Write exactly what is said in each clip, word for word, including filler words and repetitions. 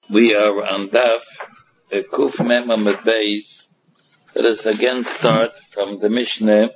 We are on Daf Kuf Mem Amud Beis. Let us again start from the Mishnah.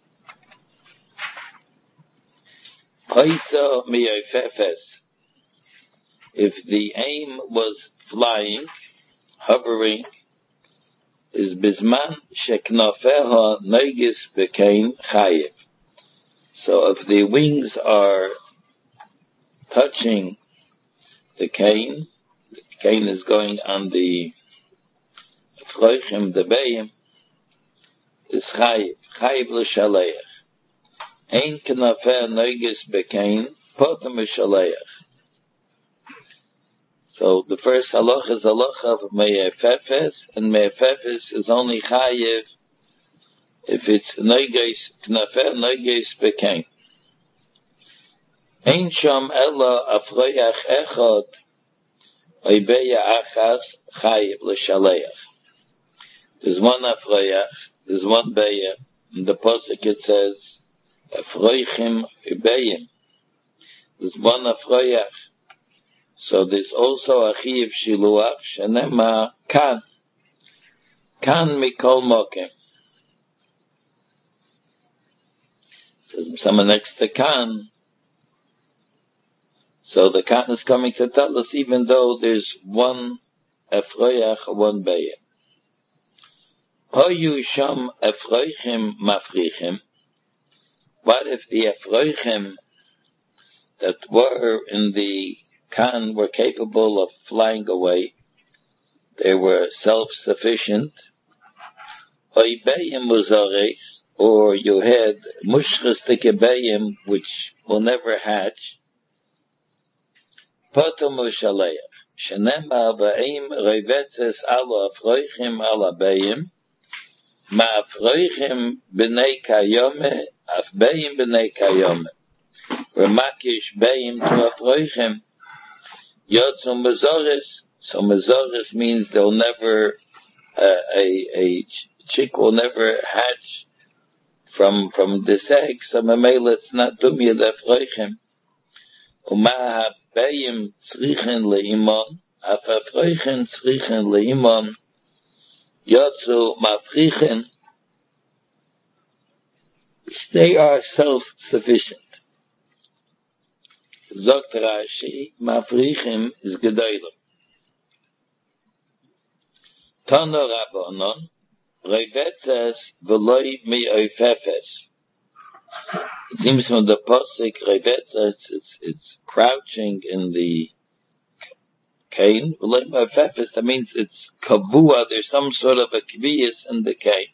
Chaisa miyofefes. If the aim was flying, hovering, is bisman sheknafeha negis bekain chayiv. So if the wings are touching the cane, the cane is going on the Froichim, the Bayim, is chayiv, chayiv l'shaleach. Ein k'nafeh negis bekain, potem l'shaleach. So the first halacha is halacha of me'efefes, and me'efefes is only chayiv if it's negis, k'nafeh negis bekain. Ein sham ella afroyach echad, oibeya achas chayiv l'shaleach. There's one afroyach, there's one beya. In the posuk it says, afroichim ubeyim. There's one afroyach. So there's also a chiv shiluach, shenema kan. Kan mikol mokem. Says someone next to kan. So the kan is coming to tell us even though there's one afroyach, one beya. Hoyu sham afroichim mafrichim. What if the afroichim that were in the kan were capable of flying away? They were self-sufficient. Oibeyim muzares, or you had mushchas tekebeyim which will never hatch. Potom ushaleach. Shenema va'im revetzes ala afroichim ala beyim. Ma'afroichim b'nei kayome, afbeyim b'nei kayome. Remakish beyim to afroichim. Yotzu mezores, so mezores means they'll never, uh, a, a chick will never hatch from, from this egg, so memela it's not dumya afroichim. U'ma ha'beyim tzrichen le'imon, af afroichim tzrichen le'imon. Yotzu mafrichen, they are self-sufficient. Zogt Rashi, mafrichim is gedolim. Tano Rabbanon, revetzes v'loi mi'ofefes. It seems from the posik revetzes, it's, it's crouching in the cane. V'loi mi'ofefes, that means it's kavua, there's some sort of a kviyas in the cane.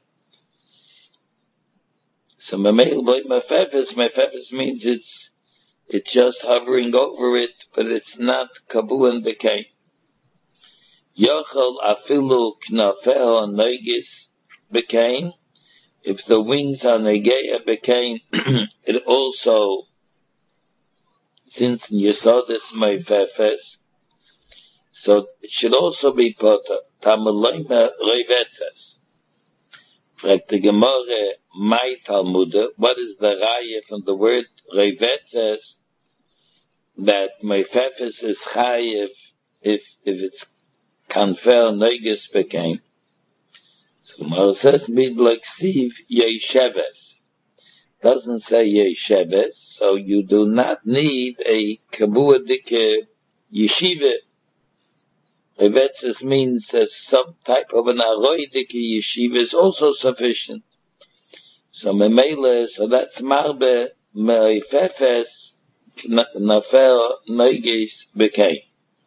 So v'loi mi'ofefes, mi'ofefes means it's It's just hovering over it, but it's not kabu in the cane. Yochel afilu knafeo negis bekain. If the wings are negeya bekain, it also, since you saw this me'efefes, so it should also be put tamulayma revetzes. Fragt the Gemara, my Talmuda, what is the raya from the word revetzes? That me'efefes is chayiv if if it's kanfer negis bekain. So Gemara says mid like siv yesheves. Doesn't say yesheves, so you do not need a kabuadike yeshiva. Revetzes means that some type of an aroidike yeshiva is also sufficient. So memele, so that's marbe me'efefes nafel negis bekain.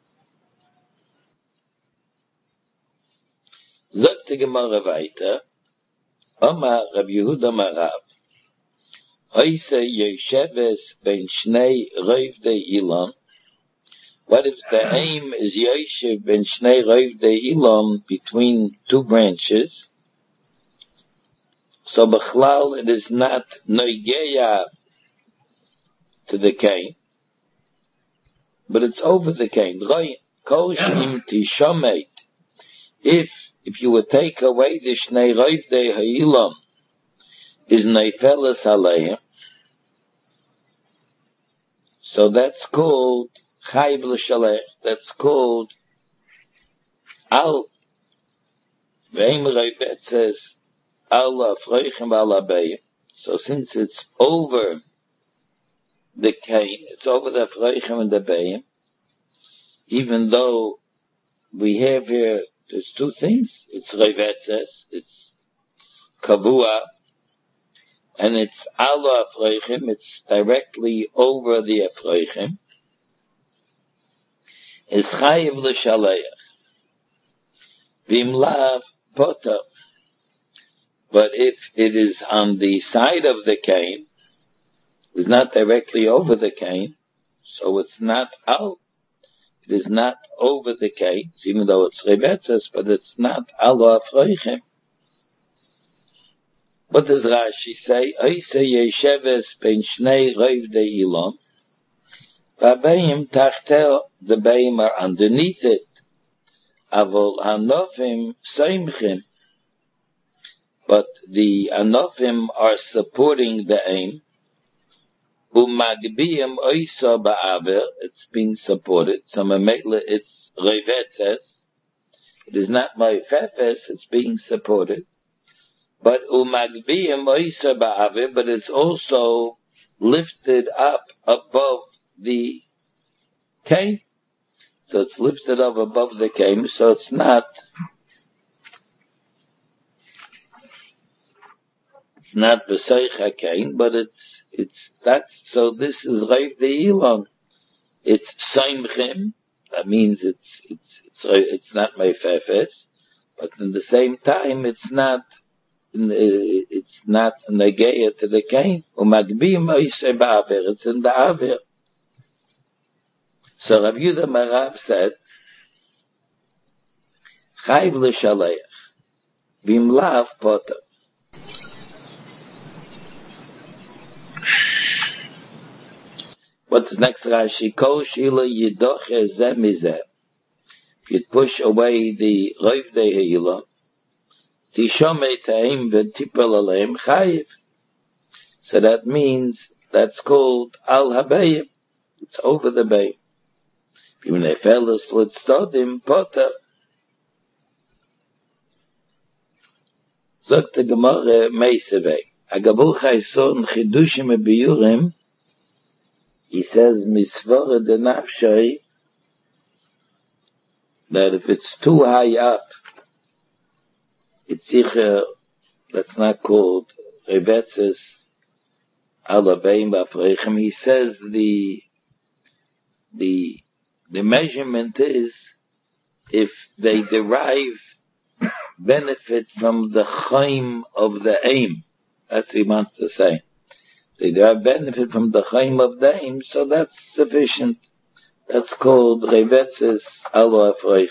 Sagt die Gemara weiter, Omar Rab Yehuda Marav, Hoise yesheves ben shnei roivdei ilan. What if the aim is yeshev ben shnei roivdei ilan, between two branches? So b'chlal it is not noigeya to the cane, but it's over the cane. If if you would take away the shnei roivdei ha'ilam, is neifeles aleim, so that's called chayiv l'shalech. That's called Al Ve'im Reibet says Allah Freichen Allah Bayim. So since it's over the Cain, it's over the Freichen and the Bayim, even though we have here, there's two things. It's Revetzes, it's Kavua, and it's Allah Afreichim, it's directly over the Afreichim. It's Chayiv L'Shaleach. V'imlav Potter. But if it is on the side of the Cain, it's not directly over the Cain, so it's not out. It is not over the Cain, even though it's Rebetzes, but it's not Allah Afreichim. What does Rashi say? Oise Yesheves ben Shnei Reiv de Ilon. V'abayim tachtel, the bayim are underneath it. Avol Hanofim Seimchim. But the Anofim are supporting the aim. Umagbiyim Oisa Ba'aver, it's being supported. So it's Revetzes. It is not my Fefes, it's being supported. But umagbiyim Oisa Ba'aver, but it's also lifted up above the Cain. So it's lifted up above the Cain, so it's not It's not B'Seich HaKain, but it's, it's, that's, so this is Reiv de Ilon. It's Seimchim, that means it's, it's, it's, it's not Meifefes, but in the same time, it's not, it's not Negeya to the Cain. Umagbiyim Oisei Ba'aver, it's in the Aver. So Rav Yehuda Marav said, Chayiv L'Shaleach, V'imlav Potter. What's next Rashi? Kol Shila Yidoche Zeh Mizeh. If you push away the Reiv de Hila, Tishomei Ta'im V'tipel Aleim Chayiv. So that means that's called Al Habayim. It's over the Bayim. Even if Elis Litzodim Potter. Sagt the Gemara Meisevei. Agabu Chayson Chidushim Ebiyurim. He says, Misvara de Nafshai, that if it's too high up, it's sicher, that's not called Revetzes Alabeim Bafrechem. He says the, the, the measurement is if they derive benefit from the chaim of the aim. That's what he wants to say. They derive benefit from the chaim of the aim, so that's sufficient. That's called Revetzes Alo Afreich.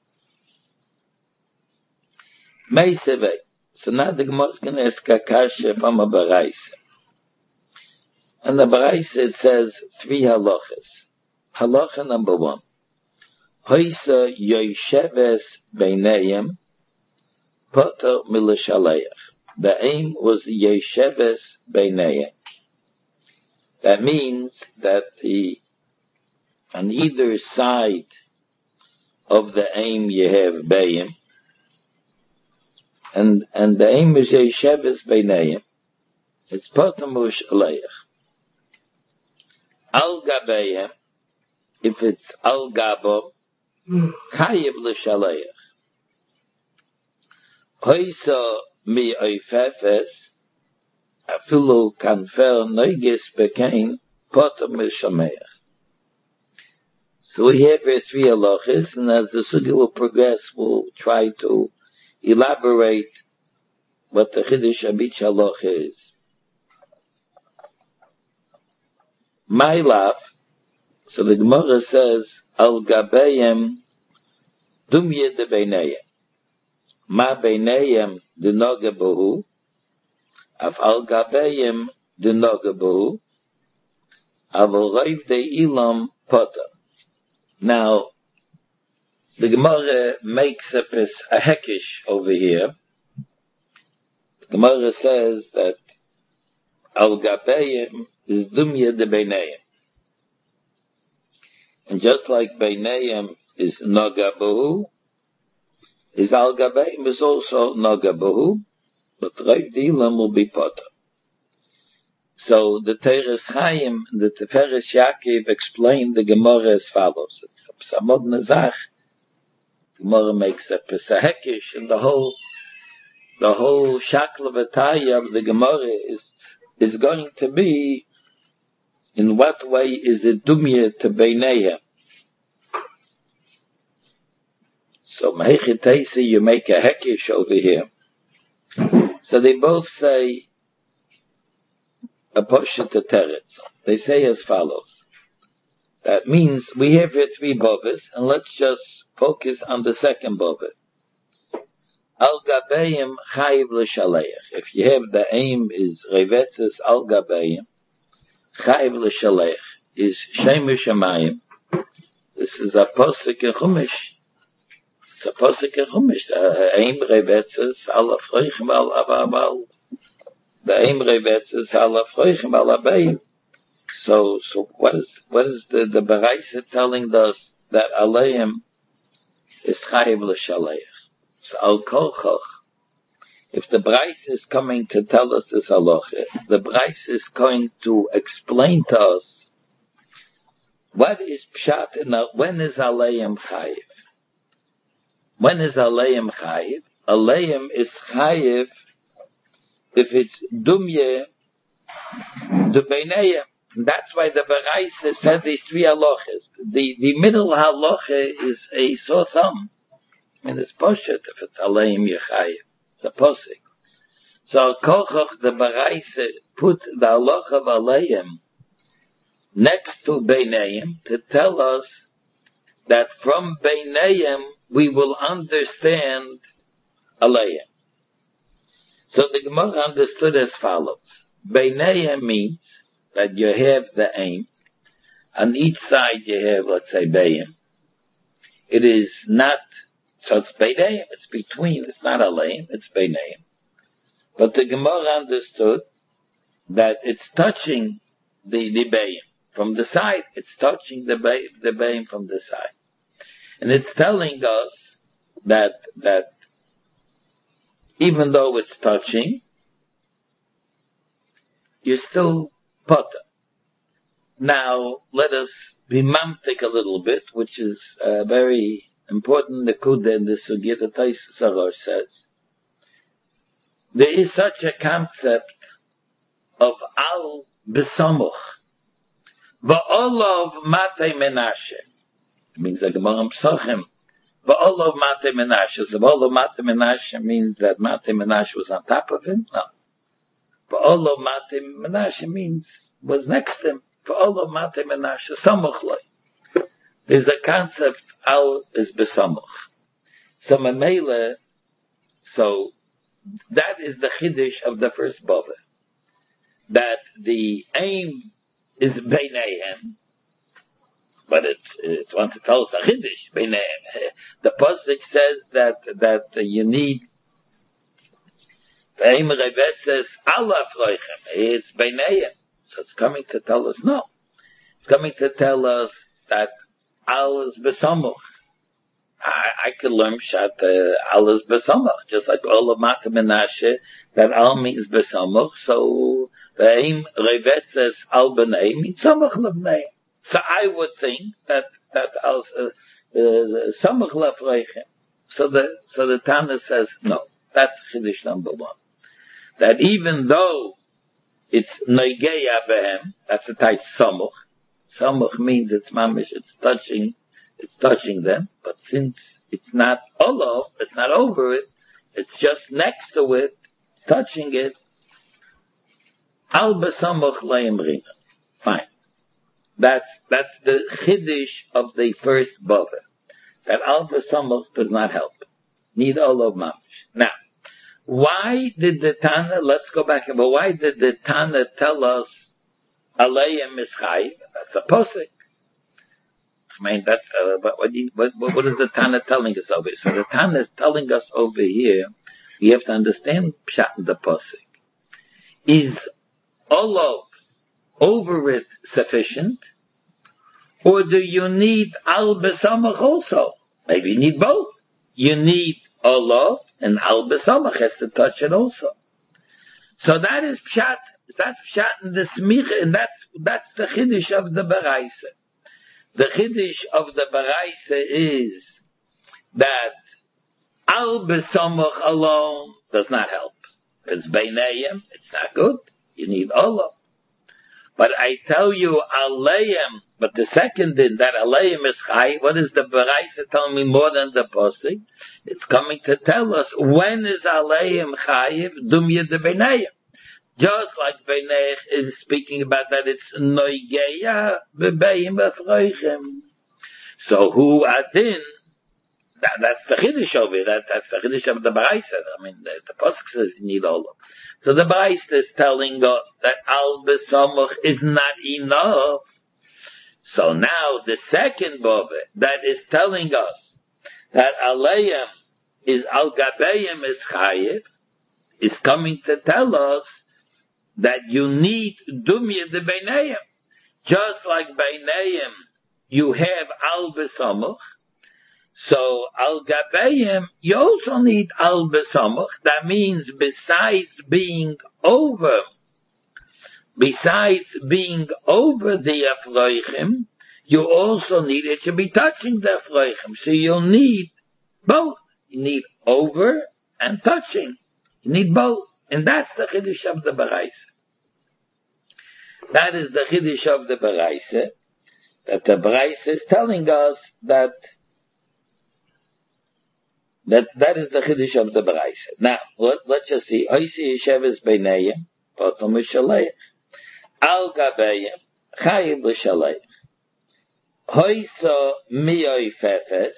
Meisevei. So now the Gemara is going to ask a kasha from a Baraisa. And the Baraisa it says three halachas. Halacha number one. Hoisa Yosheves Beinayim Potter Milashaleach. The aim was Yosheves Beinayim. That means that the, on either side of the aim you have Bayim, and, and the aim is Yesheves Beinayim. It's Potamush Aleich. Al Gabayim, if it's Al Gabo, Chayiv L'Shaleich. Hoisa Mi Oifefes, Afilu Kanfer Neigis Bekain Potter Mishameach. So we have here three halachas, and as the sugya will progress, we'll try to elaborate what the Chiddush of each halacha is. My love, so the Gemara says, Al Gabayim Dumye de Beinayim. Ma Beinayim de Nogabahu. Af al gabayim de nogabu, avol reiv de ilam potter. Now, the Gemara makes up a hekish over here. The Gemara says that al gabayim is dumya de beinayim. And just like beinayim is nogabu, is al gabeim is also nagabahu, but Reiv Dilam will be potter. So the Teres Chaim, the Teferes Yaakov explained the Gemara as follows. It's a Samod Nazach. The Gemara makes a Pesahekish, and the whole, the whole Shaklavataya of the Gemara is, is going to be, in what way is it Dumya to Beineihem? So Mehechitesi, you make a Hekish over here. So they both say, a Poshet to Teretz. They say as follows. That means we have here three bovis, and let's just focus on the second bovis. Al Gabeim Chayiv L'Shaleach. If you have the aim is Revetzes Al Gabeim, Chayiv L'Shaleach is Shemesh Shamayim. This is a Posek in Chumash. It's a Posek in Chumash. The aim Revetzes Al Afroichem Al Avamal. The aim Revetzes Al Afroichem Al Abayim. So, so what is, what is the, the Baraisa telling us that Aleim is Chayiv L'Shaleach? So Al Kolchoch. If the Baraisa is coming to tell us this halacha, the Baraisa is going to explain to us what is Pshat and when is Aleim Chayiv? When is Aleim Chayiv? Aleim is Chayiv if it's Dumye to Beineihem. That's why the Baraisa said these three halachas. The, the middle halacha is a so thumb. And it's poshet if it's Aleim Yechayiv. It's a posik. So Kochach, the Baraisa, put the halacha of Aleim next to Beineihem to tell us that from Beineihem we will understand Aleim. So the Gemara understood as follows. Beineihem means that you have the aim. On each side you have, let's say, Beim. It is not, so it's Beineihem, it's between, it's not Aleim, it's Beineihem. But the Gemara understood that it's touching the, the Beim. From the side, it's touching the Beim, the Beim from the side. And it's telling us that, that even though it's touching, you're still potter. Now, let us be mamtik a little bit, which is a very important nekuda in the sugya that Taisus Arosh says. There is such a concept of al besamuch, va'olav matei menashe. It means the Gemara Psachim. Va'olav matei menashe. So va'olav matei menashe means that matei menashe was on top of him? No. Va'olav matei menashe means was next to him. Va'olav matei menashe samuch loi. There's a concept al is besamuch. So memele, so that is the chiddush of the first bava. That the aim is beineihem, but it's it's wants to tell us a chiddush beineihem. The pasuk says that that uh, you need aim revet says Allah froichem. It's beineihem, so it's coming to tell us no. It's coming to tell us that al is besamuch. I, I could learn Pshat uh, al is besamuch, just like all of Mata Menashe, that al means besamuch, so the aim revet says al b'nei means samuch l'bnei. So I would think that, that al uh, uh, samuch l'freichem. So the, so the Tana says no. That's Chiddush number one. That even though it's noigeya behem, that's the type samuch. Samuch means it's mamish, it's touching, it's touching them, but since it's not olav, it's not over it, it's just next to it, touching it, al besamuch leimrina. Fine. That's, that's the chiddush of the first bava. That al besamuch does not help. Need olav mamish. Now, why did the Tana, let's go back, but why did the Tana tell us Aleim is chayiv? That's a posik. I mean, that's, uh, what, what, what, what is the Tana telling us over here? So the Tana is telling us over here, we have to understand Pshat in the posik. Is olav over it sufficient? Or do you need al besamach also? Maybe you need both. You need Olav, and Al B'Samach has to touch it also. So that is Pshat, that's Pshat in the Smicha, and that's, that's the Chiddush of the Baraisa. The Chiddush of the Baraisa is that Al B'Samach alone does not help. If it's Beinayim, it's not good. You need Olav. But I tell you, Aleim, but the second din, that Aleim is Chai, what is the Baraisa telling me more than the Posik? It's coming to tell us, when is Aleim Chayiv, Dumya de Beinayim? Just like Beinayim is speaking about that it's Noigeya, Bebeim Befroichim. So who Adin, that, that's the Chiddush of it, that, that's the Chiddush of the Baraisa. I mean, the, the Posik says you need all of them. So the Baraisa is telling us that Al B'Samach is not enough. So now the second Bove that is telling us that Aleim is Al Gabeim is Chayiv is coming to tell us that you need Dumya de Beinayim. Just like Beinayim, you have Al B'Samach. So, Al Gabeim, you also need Al B'Samach. That means besides being over, besides being over the Afroichim, you also need, it should be touching the Afroichim. So you'll need both. You need over and touching. You need both. And that's the Chiddush of the Baraisa. That is the Chiddush of the Baraisa. That the Baraisa is telling us that That, that is the Chiddush of the Baraisa. Now, let, let's just see. Oisi Yesheves Beinayim, Potom Yishaleich. Al Gabeim, Chayim L'Shaleich. Hoiso Miyoi Fefes.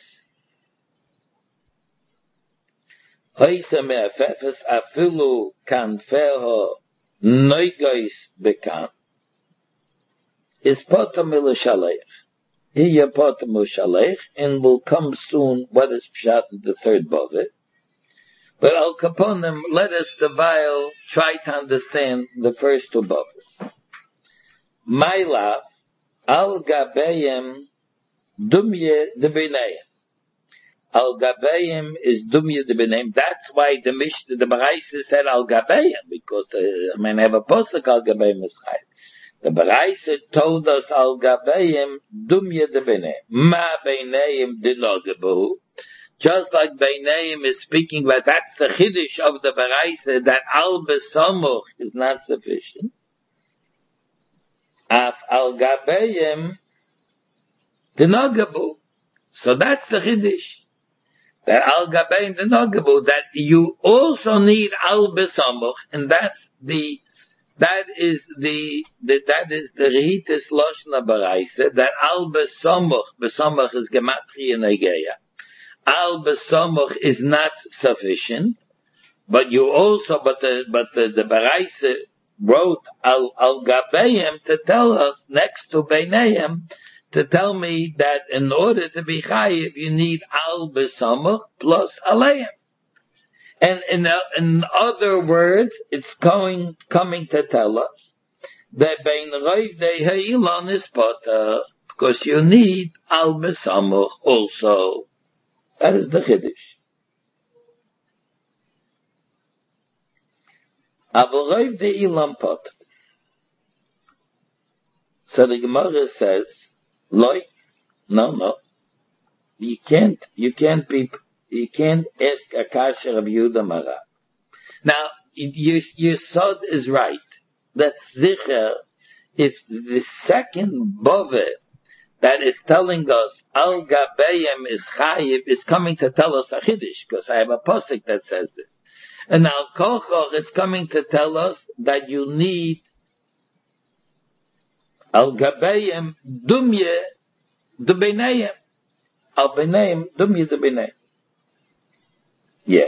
Hoiso Miyoi Fefes, Afilu Kanfeho Noigois Bekan. Is Potom L'Shaleich. Here Potom Shalech, and will come soon what is Pshat in the third Bove. But Al Kaponim, let us the while try to understand the first two Boves. Maila, Al Gabeim, Dumye de Beinayim. Al Gabeim is Dumye de Beinayim. That's why the Mishnah, the Baraisa said Al Gabeim, because the, I mean, I have a posuk Al Gabeim is Chai. The Baraisa told us Al Gabeim Dumya de Beinayim. Ma Beinayim Dinogabu. Just like Beinayim is speaking about, that's the Chiddush of the Baraisa, that Al B'Samach is not sufficient. Af Al Gabeim Dinogabu. So that's the Chiddush. That Al Gabeim Dinogabu, that you also need Al B'Samach, and that's the That is the, the that is the Rehitis Loshna Baraisa, that Al B'Samach, B'Samach is Gematria Negeya. Al B'Samach is not sufficient, but you also, but the, but the, the Baraisa wrote Al, Al Gabeim to tell us, next to Beinayim, to tell me that in order to be Chayiv, you need Al B'Samach plus Aleim. And in, uh, in other words, it's going, coming to tell us that Bein Roiv de Ha'ilon is Potter, because you need Al B'Samach also. That is the Chiddush. Aval Roiv de Ha'ilon Potter. So the Gemara says, Loi, no, no, you can't, you can't be You can't ask a kasher of Yehuda Mara. Now, your, your sod is right. That's sicher. If the second bove that is telling us Al Gabeim is Chayiv is coming to tell us a Chiddush, because I have a posik that says this. And Al Kochoch is coming to tell us that you need Al Gabeim Dumye de Beinayim. Al Beinayim Dumye de Beinayim. Yeah.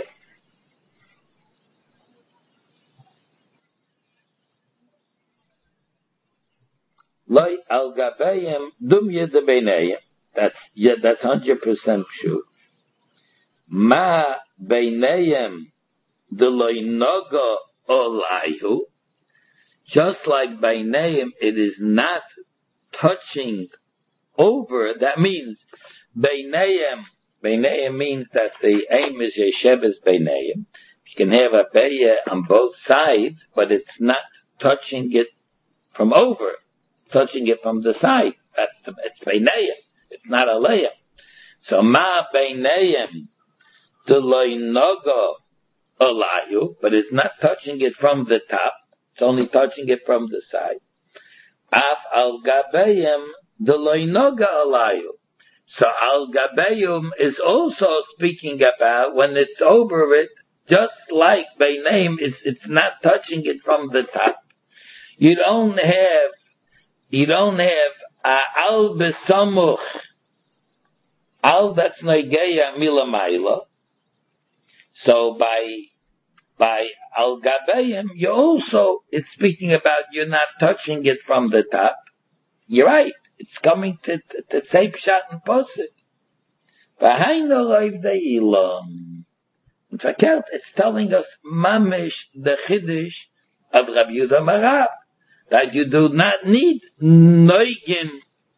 Loi Al Gabeim Dumye de Beinayim. That's, yeah, that's one hundred percent true. Ma Beinayim de Loi Noga Olayhu. Just like Beinayim, it is not touching over. That means Beinayim, Beinayim means that the aim is Yeshebes Beinayim. You can have a Beya on both sides, but it's not touching it from over, touching it from the side. That's the, it's Beinayim. It's not Alayim. So Ma Beinayim Deloy Nogo Alayu, but it's not touching it from the top. It's only touching it from the side. Af Al Gabayim Deloy Noga Alayu. So Al Gabayim is also speaking about when it's over it, just like Beinayim, it's, it's not touching it from the top. You don't have, you don't have uh, Al Besamuch, Al that's Negeya Milamayla. So by, by Al Gabayim, you also, it's speaking about you're not touching it from the top. You're right. It's coming to, to, to say Pshat and Posik. Behind the Loiv the Ilam. In fact, it's telling us Mamish, the Chiddush of Rabbi Yehuda Marav, that you do not need Noigim.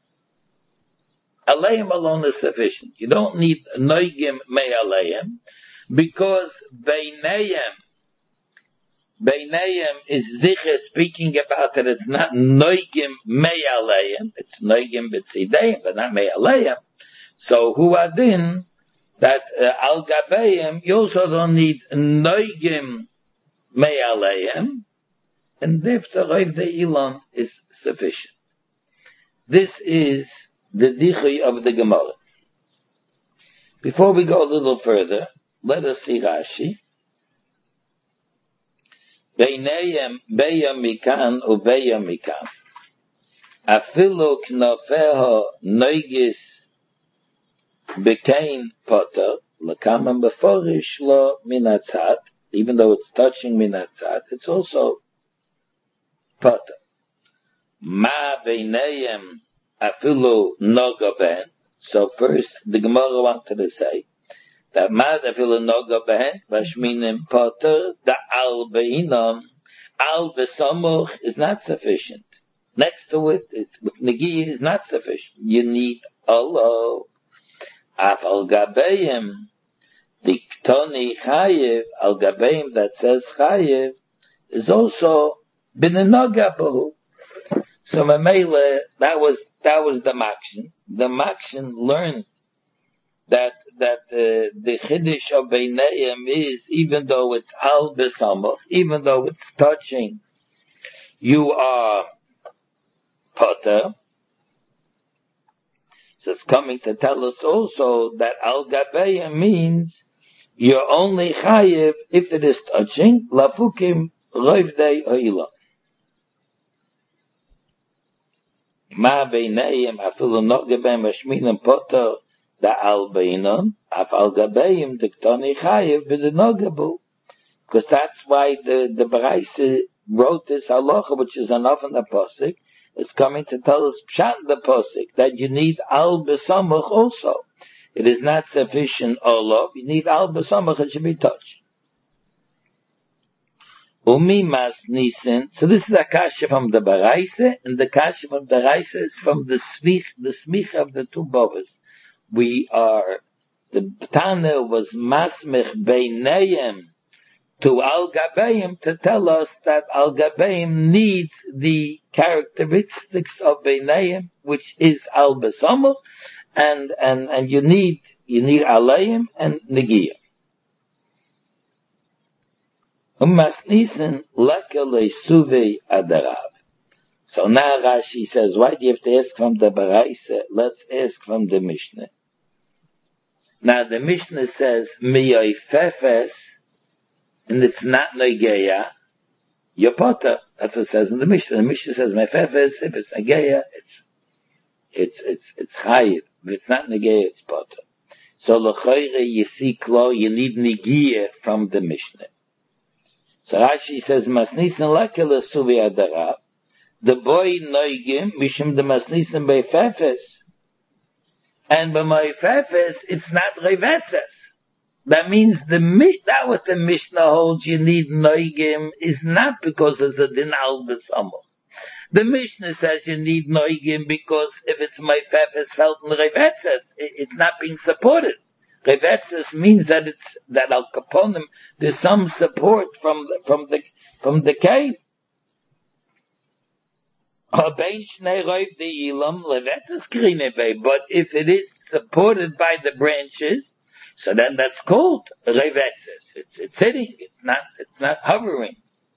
Aleim alone is sufficient. You don't need Noigim Me Aleim, because Beinayim, Beinayim is Zicher speaking about that it's not Noigim Me Aleim, it's Noigim B'tzideim, but not Me Aleim. So who adin that uh, Al Gabayim, you also don't need Noigim Me Aleim, and therefore the Ilan is sufficient. This is the Dichui of the Gemara. Before we go a little further, let us see Rashi. Beinayim beya mikan ubeya mikan. Afilu knofeho noigis bekain poter lekaman beforish lo minatzat. Even though it's touching minatzat, it's also poter. Ma beinayim afilu nogaben. So first, the Gemara wanted to say that mad afilu noga behen bashminim poter the al beinon al besamuch is not sufficient. Next to it, it with negi is not sufficient. You need Allah. Af al gabeim the ktoni chayev al gabeim that says chayev is also binenoga bahu. So Mamela, that was that was the makshin. The makshin learned that that uh, the chiddush of Beinayim is, even though it's al besamach, even though it's touching, you are poter. So it's coming to tell us also that al gabeya means you're only chayiv if it is touching lafukim roivdei oila. Ma Beinayim afilu nogabeim ashminim poter the al beinon af al gabeim the ktoni chayiv b'denogabu, because that's why the the Baraisa wrote this halacha, which is enough in the posik. It's coming to tell us pshat the posik that you need al besamach also. It is not sufficient olav. You need al besamach. It should be touched. Umi mas nisin. So this is a kasha from the Baraisa, and the kasha from the Baraisa is from the smich, the smich of the two bovas. We are, the Tana was masmich beinayim to al gabeim to tell us that al gabeim needs the characteristics of beinayim, which is al besamach, and and and you need you need alayim and negiyah. Umasnisen lekele suve adarav. So now Rashi says, why do you have to ask from the Baraisa? Let's ask from the Mishnah. Now the Mishnah says, miyoi fefes, and it's not negeya, you're poter. That's what it says in the Mishnah. The Mishnah says, miyoi fefes, if it's negeya, it's, it's, it's, it's chayiv. If it's not negeya, it's poter. So l'choyre, you see, klo, you need negeya from the Mishnah. So Rashi says, masnisen lekele suvi adarav. The boy noigim, mishim the masnisen bei fefes. And by my fefes, it's not revetzes. That means the, that what the Mishnah holds you need noigim is not because there's a din al b'samach. The Mishnah says you need noigim because if it's my fefes felt in revetzes, it's not being supported. Revetzes means that it's, that al kaponim, there's some support from the, from the, from the cave. But if it is supported by the branches, so then that's called revetzes. It's, it's sitting. It's not, it's not hovering.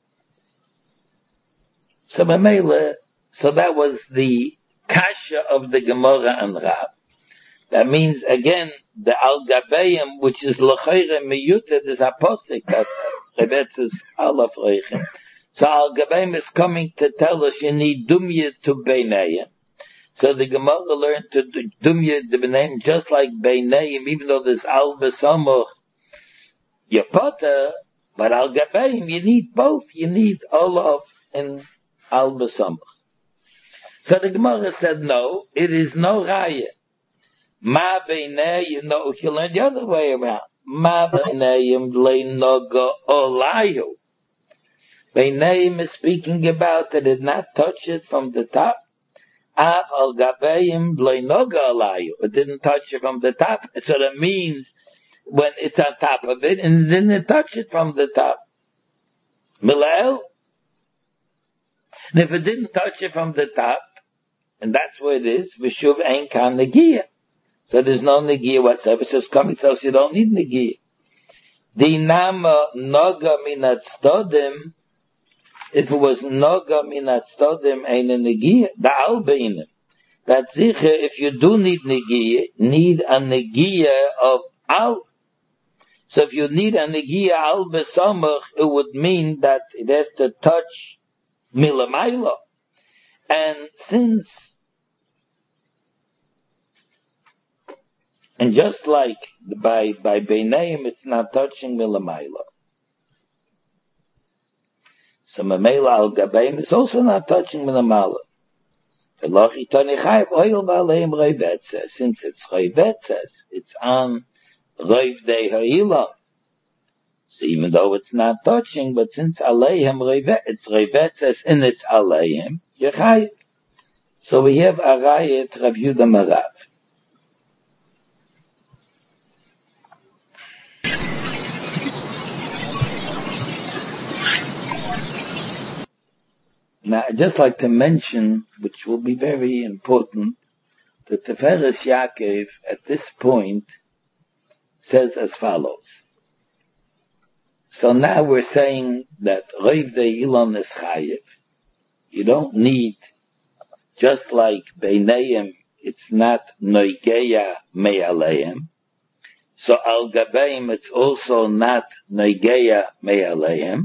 So Mamela, so that was the kasha of the Gemara and Rav. That means again, the al gabeim, which is l'chayre miyuted, is apostle, revetzes alaf reichem. So al gabeim is coming to tell us you need dumya to beinayim. So the Gemara learned to do dumya to beinayim just like beinayim, even though there's al v'samuch yapata, but al gabeim you need both. You need olav and al v'samuch. So the Gemara said no, it is no raya. Ma beinayim, no, you learn the other way around. Ma beinayim leinoga olayu. Beinayim is speaking about that it not touch it from the top. Af al gabeim leinoga olayu. It didn't touch it from the top. So that means when it's on top of it, and it didn't touch it from the top. Milael. And if it didn't touch it from the top, and that's where it is, v'shuv ein kan negiya. So there's no negiya whatsoever. So it's coming, so you don't need negiya. Dinama noga minat stodim. If it was noga minat stodim ein a negiya, the al beinim. That's sicher, if you do need negiya, need a negiya of al. So if you need a negiya al besamach, it would mean that it has to touch milamayla. And since And just like by, by Beinayim, it's not touching Milamayla. So Mamela al Gabeim is also not touching Milamayla. Since it's Chayvetzes, it's on Reiv Dei Ha'ilam. So even though it's not touching, but since Aleihim Reivet, it's Reivetzes and it's Aleihim, you're Chayiv. So we have Arayet Rav Yudah Marav. Now, I'd just like to mention, which will be very important, that Tiferes Yaakov at this point says as follows. So now we're saying that Reiv Dei Ilon is Chayiv. You don't need, just like Beinayim, it's not Noigeya Me'aleim. So Al Gabeim, it's also not Noigeya Me'aleim.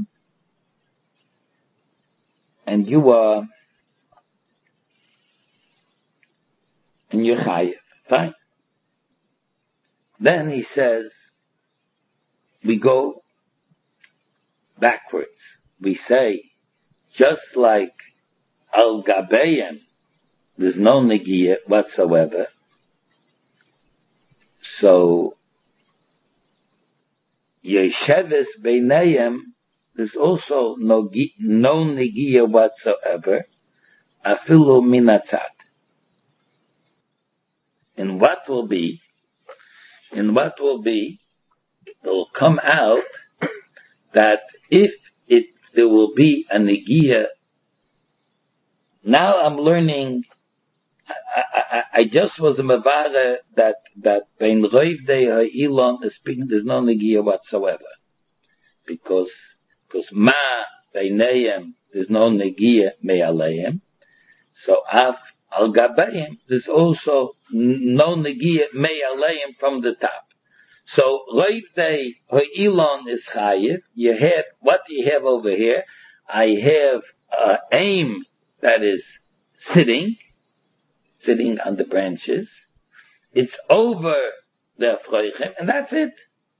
And you are, and you're chayiv. Fine. Then he says, we go backwards. We say, just like al gabeim, there's no negiya whatsoever. So, yesheves beinayim, there's also no, no negiya whatsoever, afilu minatzad. And what will be, and what will be, it will come out that if it, there will be a negiya, now I'm learning, I, I, I just was a mavara that, that bein Reiv Dei Ha'ilon is speaking, there's no negiya whatsoever. Because Because ma beinayim, there's no negiya me'aleim. So af al gabeim, there's also no negiya me'aleim from the top. So Reiv Dei Ha'ilon is chayiv. You have, what do you have over here? I have uh, aim that is sitting, sitting on the branches. It's over the afroichem, and that's it.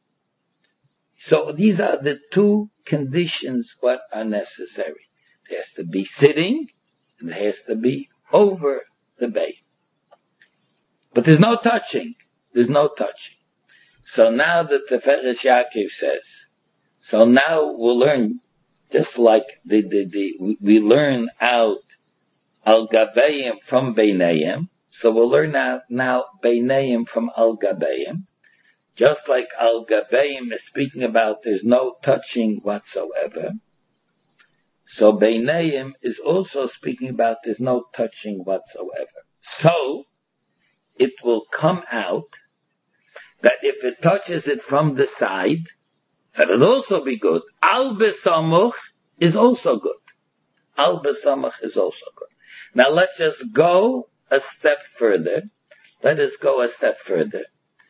So these are the two conditions what are necessary. It has to be sitting, and it has to be over the bay. But there's no touching. There's no touching. So now the Tiferes Yaakov says, so now we'll learn, just like the, the, the, we learn out al gabeim from beinayim, so we'll learn out now beinayim from al gabeim. Just like Al Gabeim is speaking about there's no touching whatsoever, so Beineim is also speaking about there's no touching whatsoever. So, it will come out that if it touches it from the side, that it'll also be good. Al Besamuch is also good. Al Besamuch is also good. Now let's just go a step further. Let us go a step further.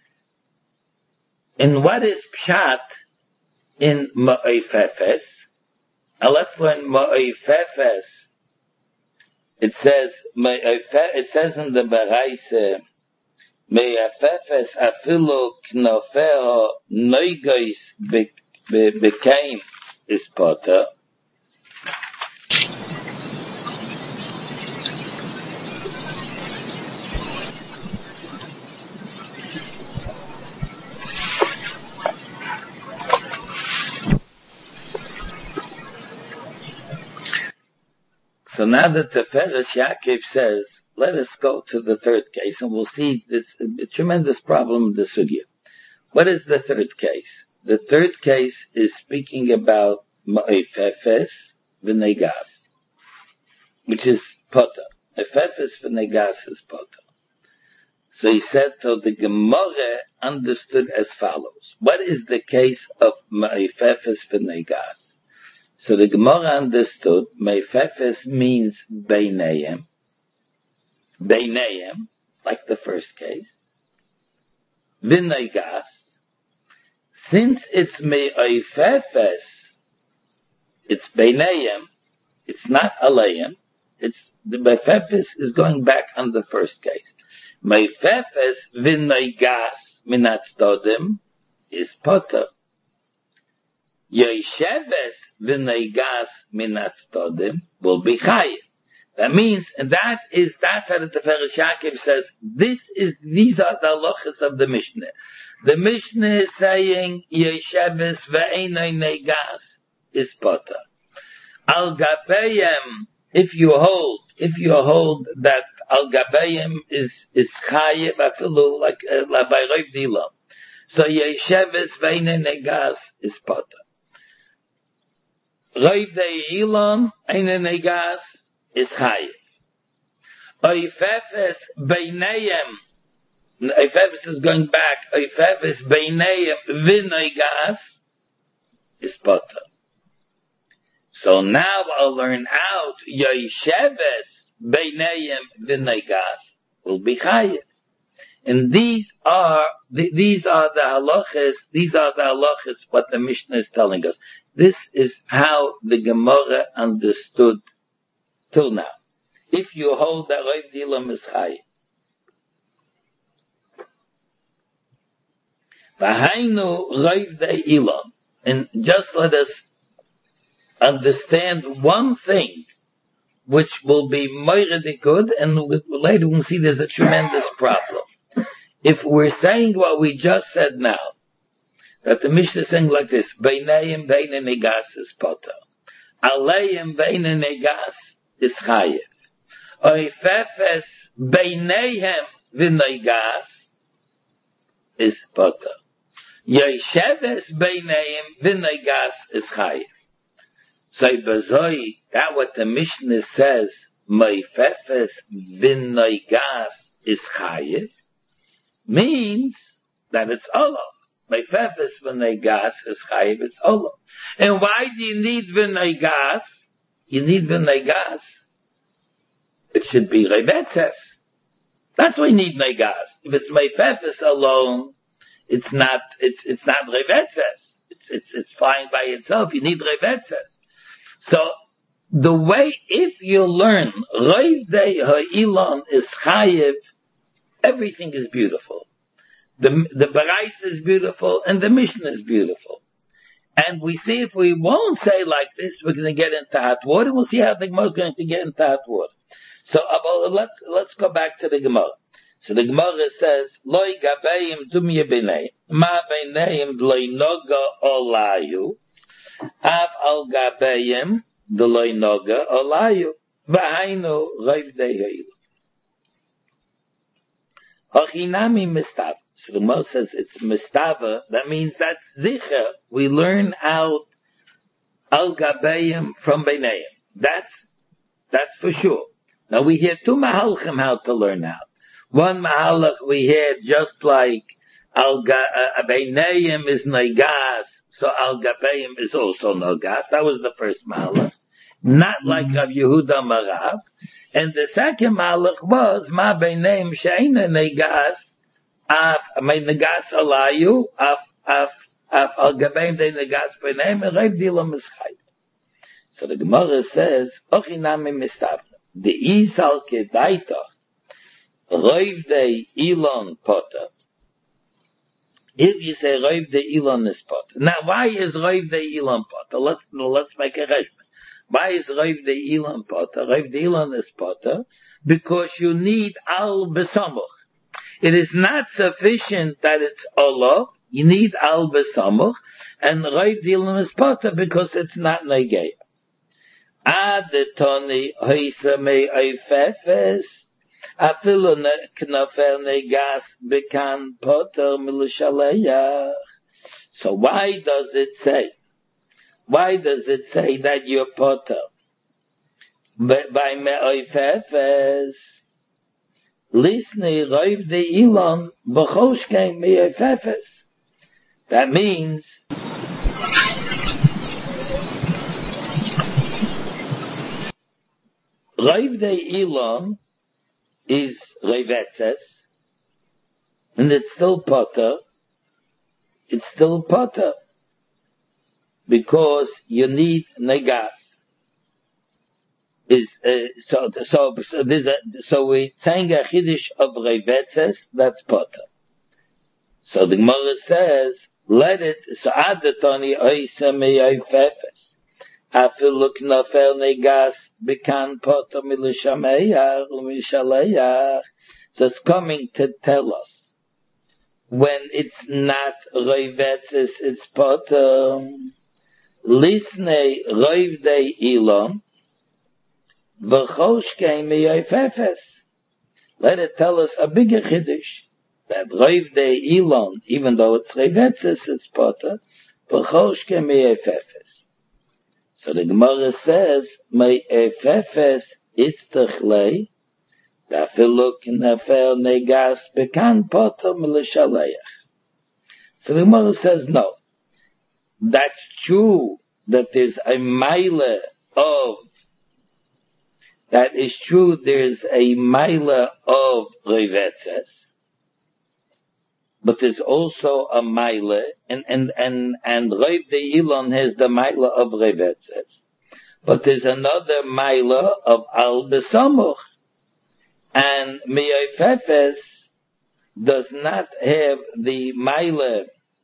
In what is Pshat in Ma'ifefes? Now let's learn Ma'ifefes. It says, it says in the Baraise, Ma'ifefes afilu knofeho noigois became is potter. So now that the Tiferes Yaakov says, let us go to the third case, and we'll see this a tremendous problem in the sugya. What is the third case? The third case is speaking about Ma'ifefes v'negas, which is potter. Ma'ifefes v'negas is potter. So he said, so the Gemara understood as follows. What is the case of Ma'ifefes v'negas? So the Gemara understood, Meifefes means Beineim. Beineim, like the first case. V'negas. Since it's Meifefes, it's Beineim, it's not Aleim, it's, the Meifefes is going back on the first case. Meifefes v'negas minat stodim is potter. Yesheves v'negas minat stodim will be chayiv. That means, and that is, that's how the Tiferes Yaakov says, this is, these are the halachas of the Mishnah. The Mishnah is saying, Yesheves v'einay negas is potter. Al Gabeim, if you hold, if you hold that Al Gabeim is, is chayiv, afilu, like, uh, by Rav Dila. So Yesheves v'einay negas is potter. Rav Deilon, eine negas, is chayiv. Oifefes beineim, Oifefes is going back, Oifefes beineim v'negas, is potter. So now I'll learn out, Yesheves beineim v'negas will be chayiv. And these are, these are the halachas, these are the halachas, what the Mishnah is telling us. This is how the Gemara understood till now. If you hold that Rav Dilam is chayiv. V'hainu Rav De'ilam. And just let us understand one thing, which will be moiredi good, and later we'll see there's a tremendous problem. If we're saying what we just said now, that the Mishnah is saying like this, Beinayim beine negas is potter. Aleim beine negas is chayiv. Oifefes beinayim v'negas is potter. Yesheves beinayim v'negas is chayiv. So bezoi, that what the Mishnah says, Meifefes v'negas is chayiv, means that it's olam. Meifefes v'negas is chayiv, it's olam. And why do you need v'negas? You need v'negas. It should be revetzes. That's why you need negas. If it's meifefes alone, it's not, it's, it's not revetzes. It's, it's, it's fine by itself. You need revetzes. So, the way, if you learn, Rav De'ilam is chayiv, everything is beautiful. The, the Baraisa is beautiful, and the Mishnah is beautiful. And we see if we won't say like this, we're going to get into hot water. We'll see how the Gemara is going to get into hot water. So, uh, let's, let's go back to the Gemara. So the Gemara says, Loi gabeim dumye b'nei, ma b'neim d'loi noga olayu, av al gabeim d'loi noga olayu, v'hainu Rav De'ilam. Hachinami mistav. So the Gemara says it's mistava. That means that's zicher. We learn out al gabeim from beinayim. That's that's for sure. Now we hear two mahalchim how to learn out. One mahalach we hear just like al beinayim is negas, so al gabeim is also negas. That was the first mahalach. Not like Rav Yehuda Marav. And the second mahalach was ma beinayim she'ena negas. Af, my negas alayu, af, af, af, al gabeim de negas b'neim, and reiv dilam mischayim. So the Gemara says, ochinami mistavna, the isal kedaita, reiv de ilon potter. Here you say reiv de ilon is potter. Now, why is reiv de ilon potter? Let's, let's make a judgment. Why is reiv de ilon potter? Reiv de ilon is potter, because you need al besamuch. It is not sufficient that it's Allah. You need al besamuch, and reiv dilam is potter because it's not negay. Adetoni hoisa me oifefes afilu knafer negas bekan potter milushaleyach. So why does it say? Why does it say that you're potter by me oifefes? Lisnei reiv de ilon b'choshkein me'efefes. That means reiv de ilon is reivetzes, and it's still potter. It's still potter because you need negas. Is uh, so so so there's a, so we're saying a chiddush of reivetzes, that's potter. So the Gemara says, let it so adatoni oisa me'oifefes afilu knafer negas bekan potter milushameyach u'mishaleyach. So it's coming to tell us when it's not reivetzes, it's potter. Lisnei reiv de ilon. Let it tell us a bigger chiddush that reiv de ilon, even though it's reivetzes, it's potter. So the Gemara says, me'efefes itztachlei, dafilu knafer negas bekan potter milushaleyach. So the Gemara says, no, that's true that there's a mile of That is true, there's a mila of reivetzes, but there's also a mila, and, and, and, and reiv de ilon has the mila of reivetzes. But there's another mila of al besamuch, and me'oifefes does not have the mila.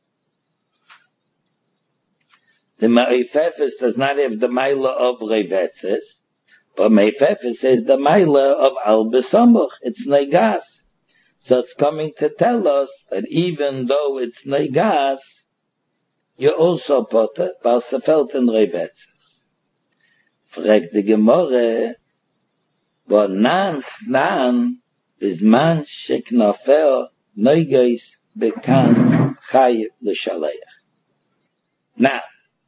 The me'oifefes does not have the mila of reivetzes. But me'efefes says the maila of al besamuch, it's negas. So it's coming to tell us that even though it's negas, you're also potter, bal sefelt in reivetzes. Fragt the Gemara, but nan snan is man sheknafer negas bekan chayiv l'shaleyach. Now,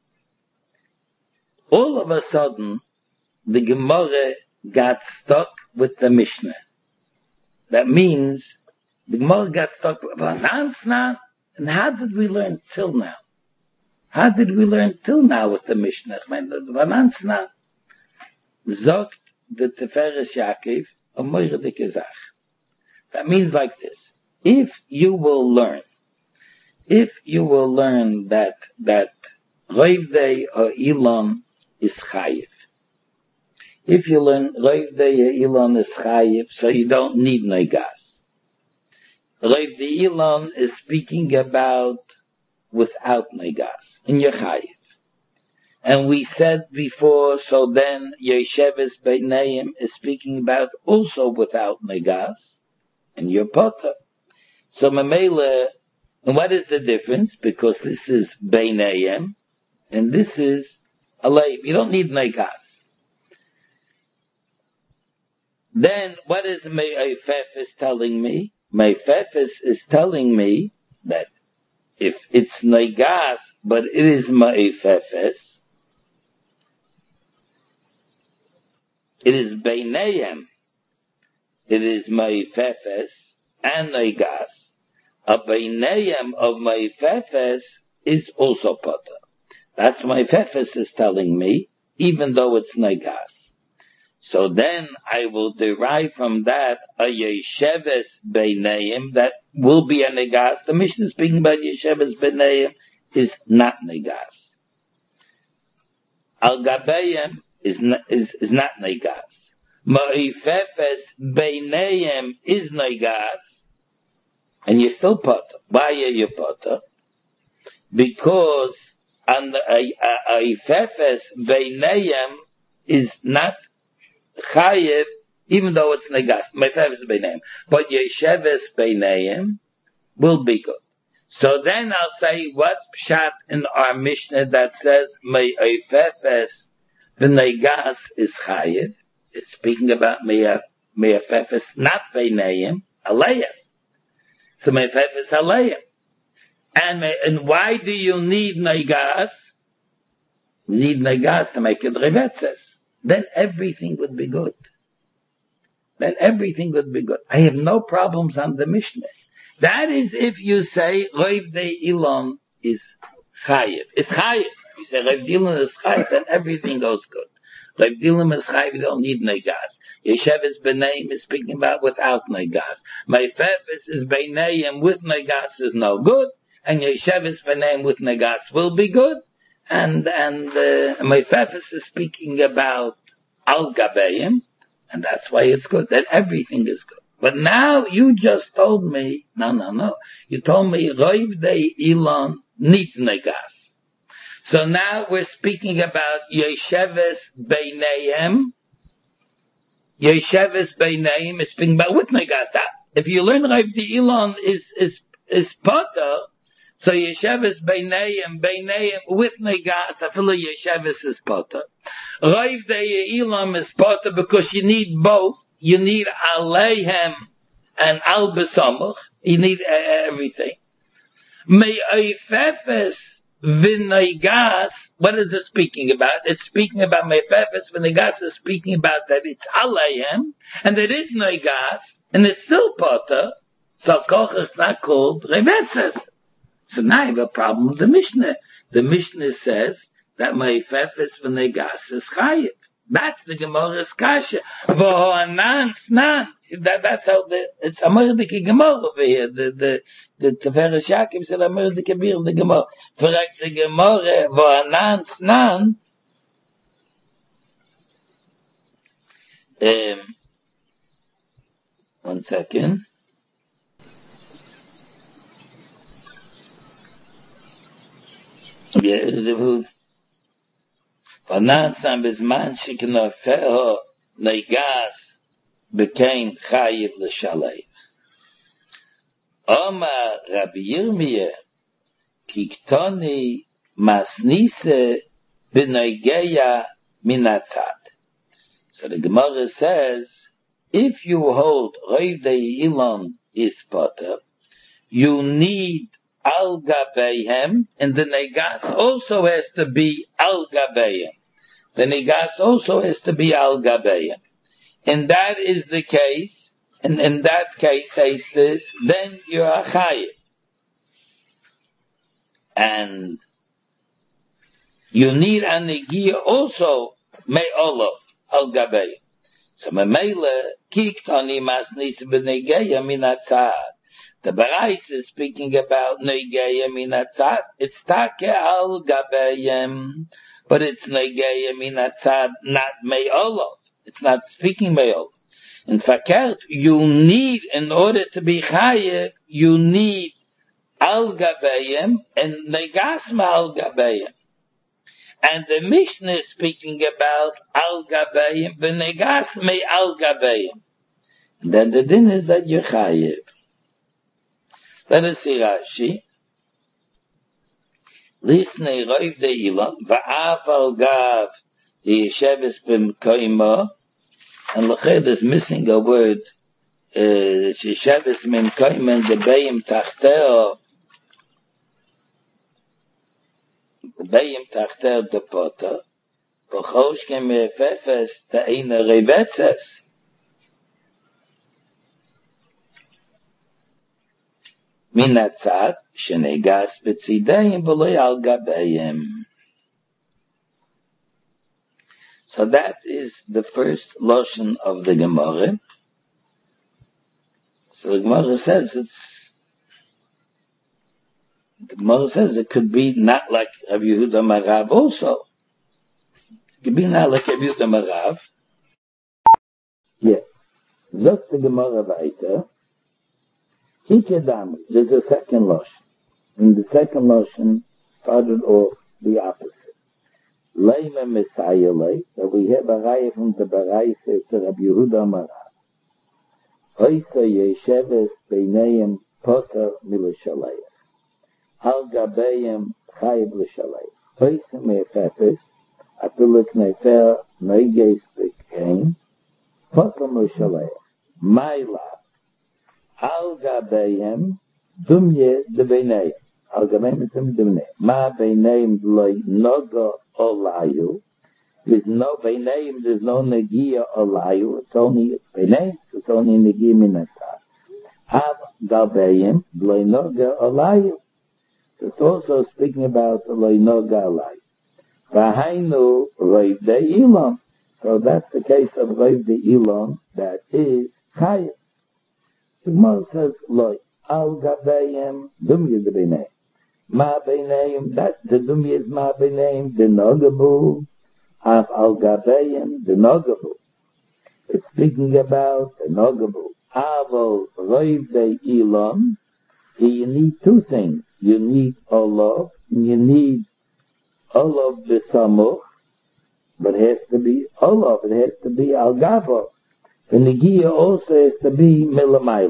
all of a sudden, the Gemara got stuck with the Mishnah. That means the Gemara got stuck with Vanansna. And how did we learn till now? How did we learn till now with the Mishnah? I mean, the Vanansna zogt the Teferes Yaakov a moire de kezach. That means like this. If you will learn, if you will learn that, that reiv de or ilon is chayiv, if you learn reiv de ilon is chayiv, so you don't need negas. Reiv de ilon is speaking about without negas, in your chayiv. And we said before, so then Yesheves Beinayim is speaking about also without negas, and your potter. So Mamela, and what is the difference? Because this is Beinayim, and this is Aleim. You don't need negas. Then, what is Me'efef is telling me? my fefes is telling me that if it's negas, but it is my fefes, it is beinayim, it is my fefes and negas. A beinayim of my fefes is also potter. That's my fefes is telling me, even though it's negas. So then I will derive from that a yesheves beinayim that will be a negas. The Mishnah speaking about yesheves beinayim is not negas. Al gabayim is is is not negas. Ma'ifefes beinayim is negas, and you're still potter. Why are you potter? Because an a ifefes beinayim is not chayev, even though it's negas. My fefes beinayim, but yesheves beinayim will be good. So then I'll say what's pshat in our Mishnah that says my ifefes b'negas is chayev. It's speaking about my ifefes not beinayim alayim. So my ifefes alayim. And and why do you need negas? You need negas to make it revetzes. Then everything would be good. Then everything would be good. I have no problems on the Mishnah. That is if you say Reiv de Ilon is chayiv. It's chayiv. You say Reiv de Ilon is chayiv, then everything goes good. Reiv de Ilon is chayiv, you don't need negas. Yesheves b'neim is speaking about without negas. My fefes is b'neim with negas is no good, and Yesheves b'neim with negas will be good. And, and, uh, my fefes is speaking about al gabayim, and that's why it's good. Then everything is good. But now you just told me, no, no, no. You told me Reiv de Ilon needs negas. So now we're speaking about Yesheves beinayim. Yesheves beinayim is speaking about with negas. That, if you learn Reiv de Ilon is, is, is potter, so Yesheves beinayim, beinayim with negas, I feel like Yesheves is potter. Reiv de Ilon is potter because you need both. You need aleihem and al besamach. You need uh, everything. Me'ifefes v'negas. What is it speaking about? It's speaking about me'ifefes v'negas. Is speaking about that it's aleihem and it is negas and it's still potter. So koch is not called revetzes. So now I have a problem with the Mishnah. The Mishnah says that me'ifefes v'negas is chayiv. That's the Gemara's kasha. V'ho'anan snan. That, that's how the, it's a merdike Gemara over here. The, the, the Tiferes Yaakov said a merdike bir the Gemara. For like the Gemara, v'ho'anan snan, um, one second. Yeah, the, V'nantzam b'zman sheknofeho negas became chayiv l'shalev. Omar Rabbi Yirmiyah kiktoni masnise b'negeya minatzad. So the Gemara says, if you hold Reiv de Ilon is potter, you need al gabayhem, and the negas also has to be al gabayhem. The negas also has to be al gabayhem. And that is the case, and in that case, says this, then you are chayiv. And you need a negia also, me'olov, al gabayhem. So me'mele, kiktoni masnis b'negeya minatzad. The Barais is speaking about negeya minatzad. It's take al gabayim, but it's negeya minatzad, not me'olov. It's not speaking me'olov. In fakert, you need, in order to be chayev, you need al gabayim and negas ma'al gabayim. And the Mishnah is speaking about al gabayim, the negas me'al gabayim. Then the din is that you're chayev. Let us see Rashi. Lisnei Reiv de Ilon, va'af al gav the Yesheves b'mkoimo, and l'ched is missing a word, ששבס מן קיימן דביים תחתיו, דביים תחתיו דפוטו, וחושכם מפפס תאין רבצס. מן הצד שנגס בצידיים ולא על גביהם. So that is the first lotion of the Gemara. So the Gemara says it's, the Gemara says it could be not like Rabbi Yehuda Marav also. It could be not like Rabbi Yehuda Marav. Yes. That's the Gemara weiter. Hikedam, there's a second lotion. And the second lotion started off the opposite. Leime Messiah, that we have a raya from the Baraisa to Rabbi Yehuda Marav. Hoysa Yesheves Beineim Poter Milashalayah. Al Gabeim Chayib Lashalayah. Hoysa Me'efefes, Atuluk Nefer Noiges Bekein, Poter Milashalayah. Maila. Al Gabeim Dumye de Beineim. Al Gabeim Dumye de Beineim. Ma Beineim Loi Nogo Olayu. There's no Beineim, there's no Negia Olayu. It's only Beineim, it's only Negia Minasar. Av Gabeim Loi Nogo Olayu. It's also speaking about Loi Nogo Olayu. Vahainu Roiv de Ilon. So that's the case of Roiv de Ilon, that is Chayim. The Gemara says, Loi, Al Gabeim, Dumye de Beineim. Ma Beineim, that the Dumye is Ma Beineim, the Nogabu, Av Al Gabeim, the Nogabu. It's speaking about the Nogabu. Avol Roiv de Ilon, you need two things. You need Olav, and you need Olav B'Samuch, but it has to be Olav, it has to be Al Gavo. The Negia also has to be Milamayla.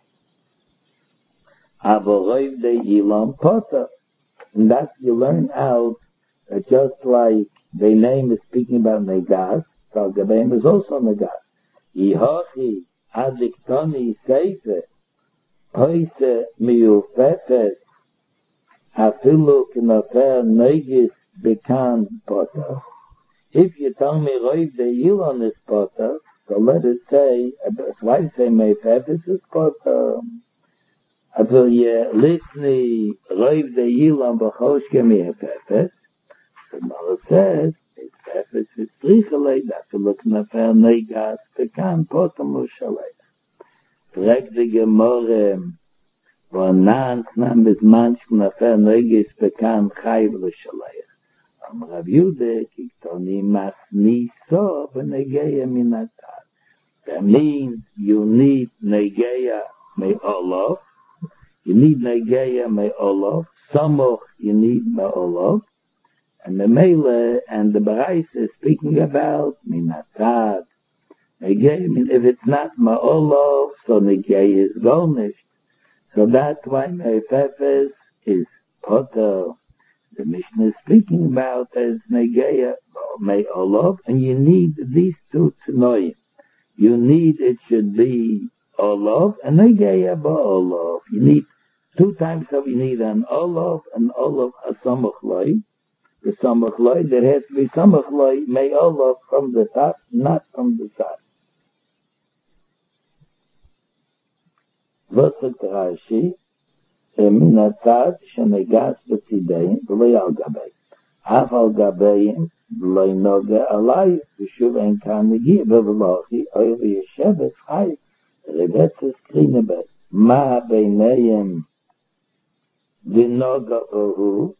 Avoid the Ilam Potter. And that you learn out that just like the name is speaking about Negas, so Gabeim is also Negas. Yihochi Adiktoni Seife Hoise Miufefes Afilu Kinafer Negis Bekan Potter. If you tell me Roiv the Ilan is Potter, so let it say, why say Meifefes is Potter? Aber ye litni Roiv de Ilan b'choshke Meifefes. The Gemara says, Meifefes is Trichalei, that to look Nefer Negas, Pekan Potter Mushalei. Frag the Gemara, Vonan Knam bis Manch Nefer Negas, Pekan Chayv L'Shalei. Am Rav Yude, Kiktoni Masni So, V'negeya Minatar. That means you need Negeya Me'olof, you need Negeya Me'olof, Samoch you need Me'olof, and the Mele and the Barais is speaking about Minatar. Negeya, I mean, if it's not Me'olof, so Negeya is Golnish. So that's why Me'efefes is Potter. The Mishnah is speaking about as Negeya Me'olof, and you need these two to know him. You need, it should be Olav and Negeya ba'Olav. You need two times of, you need an Olav and Olav a Samach Loi. The Samach Loi, there has to be Samach Loi, may Olav from the top, not from the side. V'tzat Rashi, min hatzad shenegas b'tzidein, v'loi al gabei. Af al gabei, v'loi noga alai, v'shuv en kan negi, v'v'lochi, oy v'yeshevet chai, rebetzes krinebet. Ma beinayim, v'noga ohu,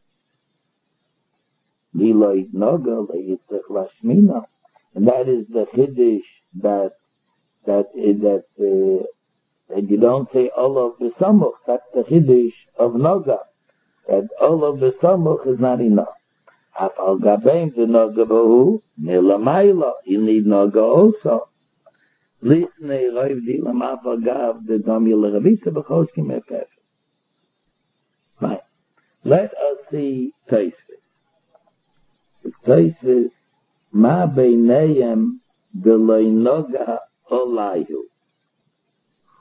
v'loi noga, le'itzech lashmina. And that is the chiddush that, that, that, uh, and you don't say Olav B'Samuch. That's the Chiddush of Noga. That Olav B'Samuch is not enough. Af al Gabeim the Noga B'Hu, Nilamayla. You need Noga also. Lisnei Roiv Dilam Af al Gav the Dami L'Ravitza B'Choshkim Efef. Fine. Let us see Tosfos. Tosfos Ma Beinayim D'Loi Noga Olayu.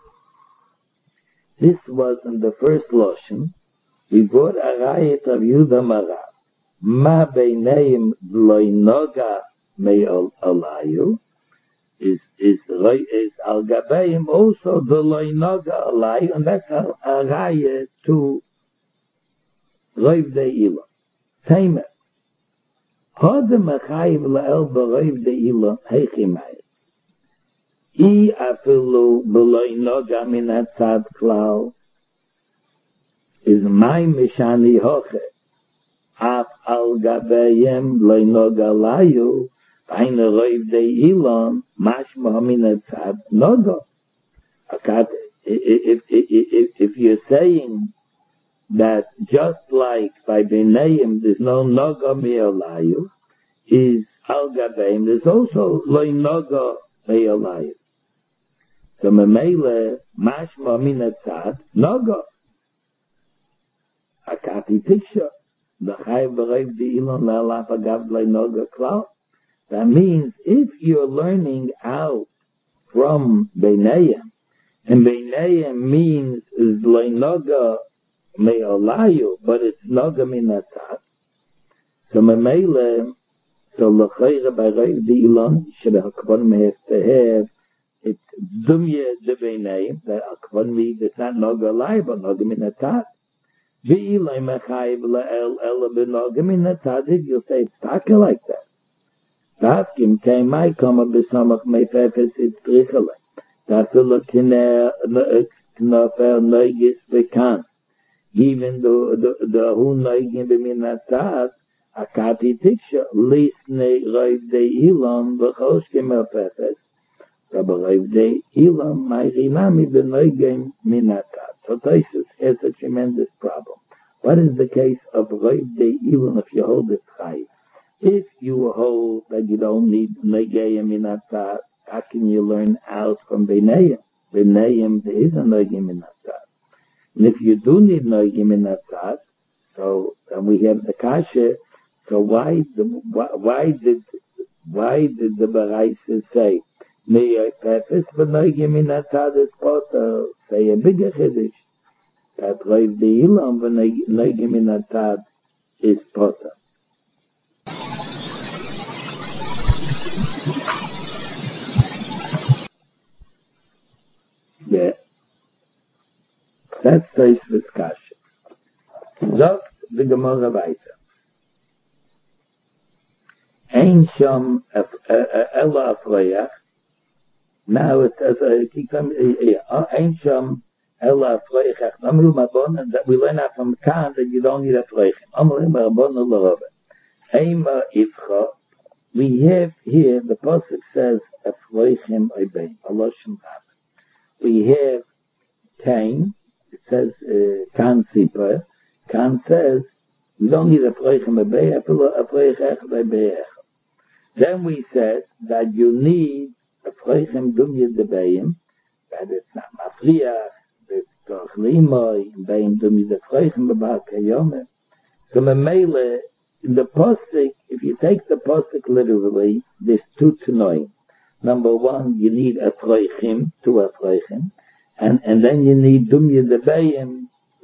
This was in the first Lashon. We brought a rayet of Yehuda Marav. Ma beineim loy noga mei alayu. Is is is al gabeim also the loy noga alayu, and that's a, a rayet to Roiv De'ilah. Tamer. Hode mechayiv la'el b'roiv De'ilah heichimai. I afilu b'loi noga min hatzad klal is my mishani hoche. Af al gabeyem loi noga layu v'haina roiv De'ilah mashma min hatzad noga. If, if, if, if you're saying that just like by B'nayim there's no Noga Me'alayu, is Al Gabeim, there's also Loi Noga Me'alayu. So Memele, Mashma Min Hatzad, Noga. Akati Tiksha, the Chayiv B'Reiv De'ilah Le'alaf Agav Loi Noga Klal. That means if you're learning out from B'nayim, and B'nayim means is Loi Noga Me'alayu, but it's Noga Min Hatzad. So Memele, so L'chayra by Reiv De'ilah, should have have to have it's Dumya de B'nayim, that Akvanmi, it's not Noga Alayu, but Noga Min Hatzad. V'ilay Mechayiv La'el Ela B'Noga Min Hatzad, you'll say it's taka like that. Daskim came my kama b'samach me'fefes it's trichale. Dafilu kineh k'nofer noigis v'kan. Even though the the who noigin b'minatzad, akati tiksha lisnei roiv de'ilam v'choshke me'fefes. Rabbi roiv de'ilam ma'rinami b'noigin minatzad. So Tosus has a tremendous problem. What is the case of roiv de'ilam if you hold it high? If you hold that you don't need Negayim Minatzad, how can you learn out from B'nayim? B'nayim, there is a Negayim Minatzad. And if you do need Negayim Minatzad, so, and we have the Kasha, so why, the, why, why did, why did the Baraisa say, Ne'yai Pefes v'Negayim Minatzad is Potter, say a bigger Chiddush, that Reiv De'ilam v'Negayim Minatzad is Potter. Yeah. That's Tosfos Kasha. Sagt the Gemara weiter. Ein sham ella afrayach. Now it says, ein sham ella afrayach. Amru mabon, that we learn out from Khan that you don't need afrayach. Amru mabon l'rove. Eima ifcha. We have here, the Pasuk says, afraychim obeim. Allah Shem We have Cain, it says, Kan Sipar. Kan says, we don't need a Freichem Ebei, a Freich Echad Ebei Echad. Then we said that you need a Freichem Dumya Debeim, that it's not Mafriach, it's Toch Limoy, Beim Dumya De Freichem Bebal Kayome. So Memele, in the Pasuk, if you take the Pasuk literally, there's two Tanoim. Number one, you need a Freichim, two a Freichim, and, and then you need Dumya Debeim,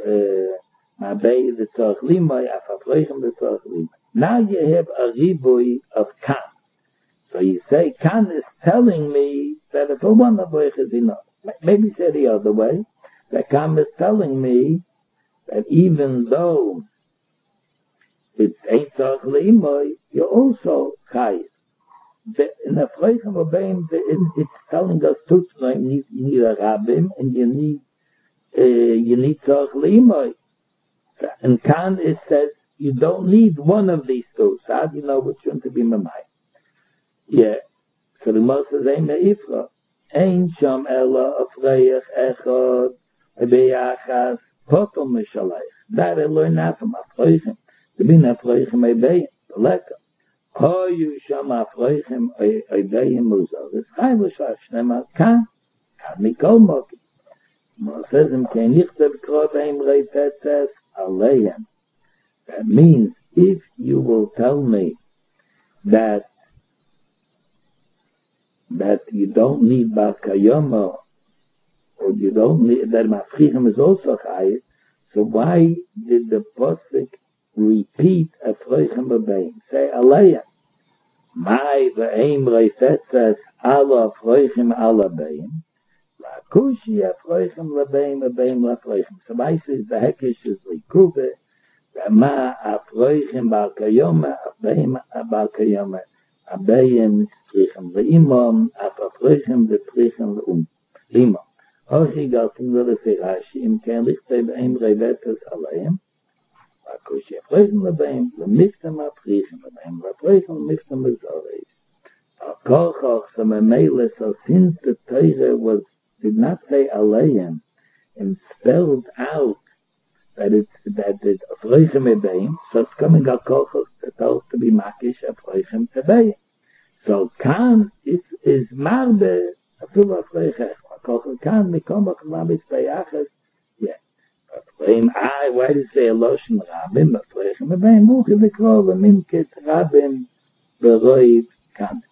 Mabei the Tzorch Limoi, Afa Freichim the Tzorch Limoi. Now you have a Ribui of Kan. So you say, Kan is telling me that if a one of Breich is enough. Maybe say the other way, that Kan is telling me that even though it's Ein Tzorch Limoi, you're also Chayis. The, in the Freichem Obeim, it's telling us two things. You need a Rabbim and you need uh, you need Tzorch Limoy. And Khan it says you don't need one of these two. So how do you know which one to be Mamai? Yeah. So the Moshe says, Ein Me'ifra. Ein Sham Ela Afreich Echad Beyachas Potom Mishalayich. That I learned now from Afreichem. To be Afreichem Obeim. The letter. Oh, you shall afreichem obeim muzal. It's chayv l'shnema kan kan mikol mokim. Mosezim ken yichtav kroveim reipetzes aleihem. That means if you will tell me that that you don't need bar kayoma or you don't need, that Mafrichim is also Chayit, so why did the Pasuk repeat Afroichem Lebeim? Say Aleya. My ve'eim reifetzes ala Afroichem ala Beim, la'kushi Afroichem Lebeim Lebeim la'Afroichem. So my says the Hekish is Likuve, ve'ma Afroichem Bal Kayoma, Abeim Bal Kayoma, Abeim Tzrichem Le'imam, Afroichem Tzrichem Le'imam. Ochi galten würde für Rashi, im Kern lichte beim Revetes allein, Akushi Afroichem Lebeim, Lemiftem Afroichem Lebeim, Afroichem Lemiftem Lezoreis. Akochoch, so Memele, so since the Torah was, did not say allein, and spelled out that it's, that it's Afroichem Lebeim, so it's coming Akochoch, supposed to be Makish Afroichem Lebeim. So Khan is, is Marbe, Atul Afroichem. Kochel kan mikomach mabit bayachas. Yeah. Afreim, I, why did it say a lotion rabim? Afreim, abeim, muche bekrov, mimket rabim, beroiv kan.